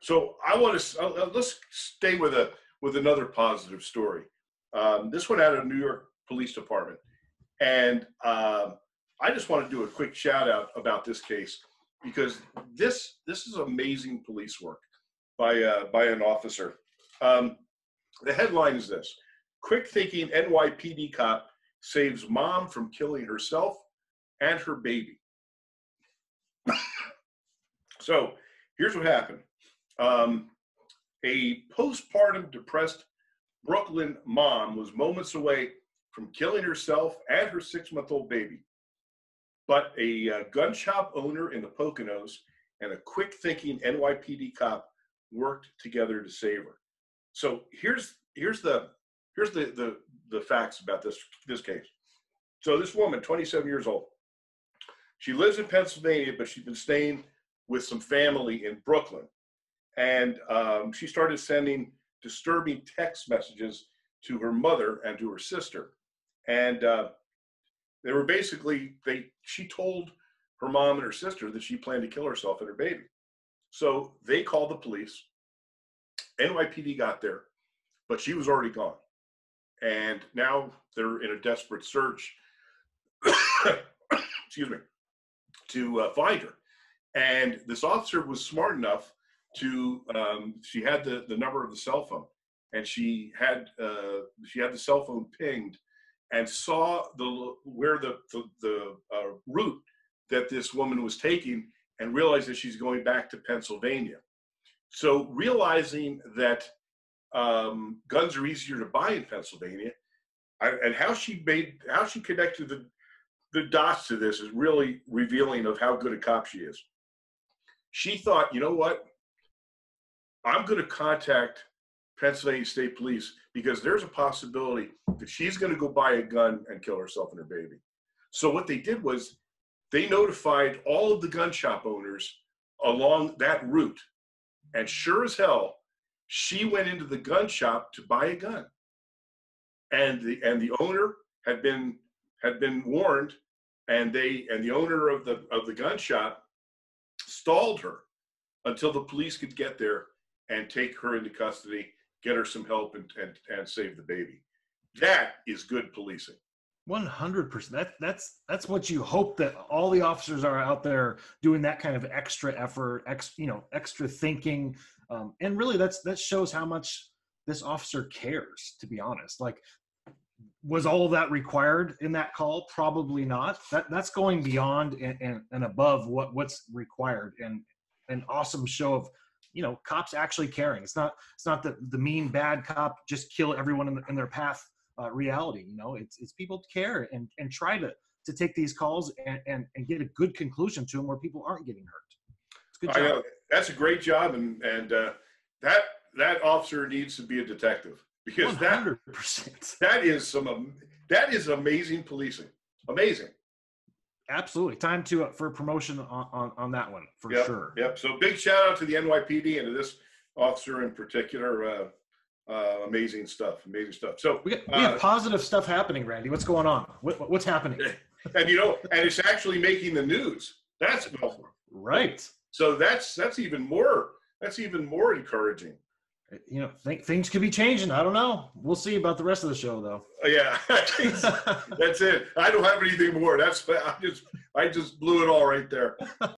So I want to let's stay with another positive story. This one out of New York Police Department, and I just want to do a quick shout out about this case because this is amazing police work by an officer. The headline is this: Quick thinking NYPD cop saves mom from killing herself and her baby. So here's what happened. A postpartum depressed Brooklyn mom was moments away from killing herself and her 6-month-old baby. But a gun shop owner in the Poconos and a quick thinking NYPD cop worked together to save her. So here's the facts about this case. So this woman, 27 years old, she lives in Pennsylvania, but she's been staying with some family in Brooklyn. And she started sending disturbing text messages to her mother and to her sister. And they were basically, she told her mom and her sister that she planned to kill herself and her baby. So they called the police. NYPD got there, but she was already gone. And now they're in a desperate search, excuse me, to find her. And this officer was smart enough to, she had the number of the cell phone, and she had the cell phone pinged and saw where the route that this woman was taking and realized that she's going back to Pennsylvania. So realizing that guns are easier to buy in Pennsylvania, and how she connected the dots to this is really revealing of how good a cop she is. She thought, you know what? I'm going to contact Pennsylvania State Police because there's a possibility that she's going to go buy a gun and kill herself and her baby. So what they did was they notified all of the gun shop owners along that route. And sure as hell, she went into the gun shop to buy a gun. And the owner had been warned, and the owner of the gun shop stalled her until the police could get there and take her into custody, get her some help, and save the baby. That is good policing. 100%. That's what you hope, that all the officers are out there doing that kind of extra effort, extra thinking, and really that shows how much this officer cares. To be honest, like, was all of that required in that call? Probably not. That's going beyond and above what's required, and an awesome show of cops actually caring. It's not the mean bad cop just kill everyone in their path reality. It's people care and try to take these calls and get a good conclusion to them where people aren't getting hurt. It's a good job. I know. That's a great job, and that officer needs to be a detective, because 100%. that is amazing policing. Amazing. Absolutely. Time for promotion on that one for sure. Yep. So big shout out to the NYPD and to this officer in particular. Amazing stuff. So we have positive stuff happening, Randy. What's going on? What's happening? And and it's actually making the news. That's right. So that's even more encouraging. Things could be changing. I don't know. We'll see about the rest of the show, though. Yeah, that's it. I don't have anything more. I just blew it all right there.